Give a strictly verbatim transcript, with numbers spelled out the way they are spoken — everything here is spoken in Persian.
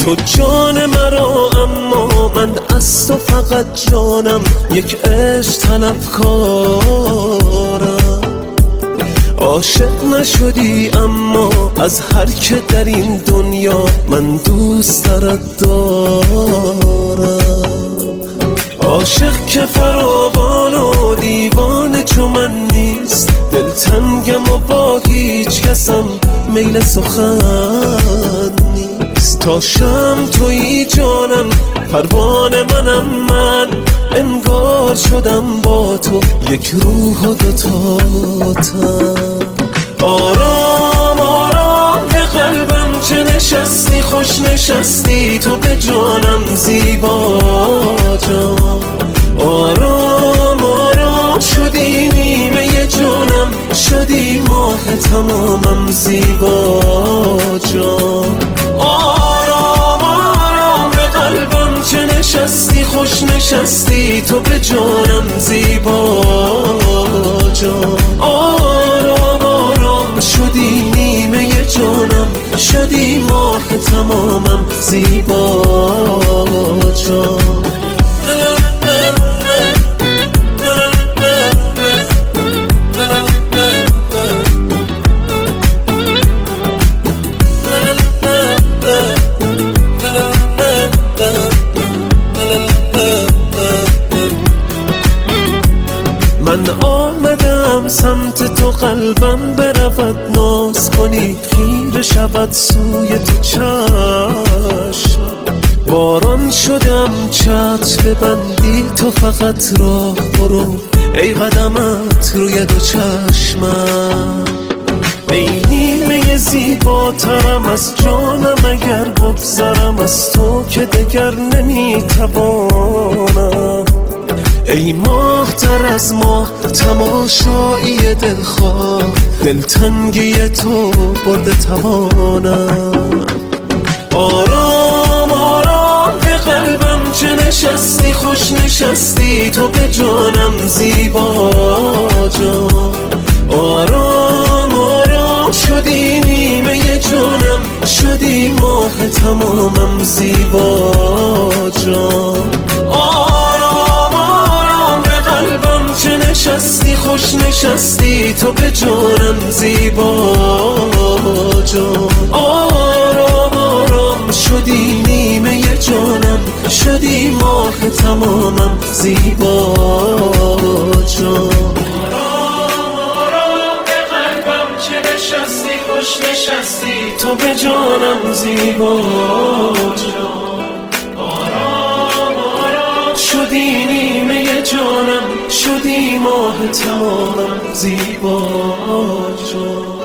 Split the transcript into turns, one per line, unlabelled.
تو جان مرا، اما من از تو فقط جانم، یک عشق طلبکارم. عاشق نشدی اما از هر که در این دنیا من دوست دارد دارم. عاشق که فراوان و دیوانه چو من نیست، دلتنگم و با هیچ کسم میل سخن نیست. تا شم تویی جانم، پروانه منم من، انگار شدم با تو یک روح و دوتا تن. آرام آرام به قلبم چه نشستی، خوش نشستی تو به جانم زیبا جان. آرام آرام شدی نیمه جانم، شدی ماه تمامم زیبا جان. آرام آرام به قلبم چه نشستی، خوش نشستی تو به جانم زیبا جان. آرام آرام شدی نیمه جانم، شدی ماه تمامم زیبا جان. من آمدم سمت تو، قلبم برود ناز کنی، خیره شود سوی تو چشم. باران شدم چتر ببندی، تو فقط راه برو ای قدمت روی دو چشمم. ای نیمه زیباترم از جانم، اگر بگذرم از تو که دگر نمیتوانم. ای ماه تر از ماه، تماشایی دلخواه، دلتنگی تو برده توانم. آرام آرام به قلبم چه نشستی، خوش نشستی تو به جانم زیبا جان. آرام آرام شدی نیمه جانم، شدی ماه تمامم زیبا جان. چه نشستی، خوش نشستی تو به جانم زیبا جان. آرام آرام شدی نیمه جانم، شدی ماه تمامم زیبا جان. آرام آرام به قلبم چه نشستی، خوش نشستی تو به جانم زیبا جان. آرام آرام شدی نیمه جانم، شدی ماه تمامم زیبا جان.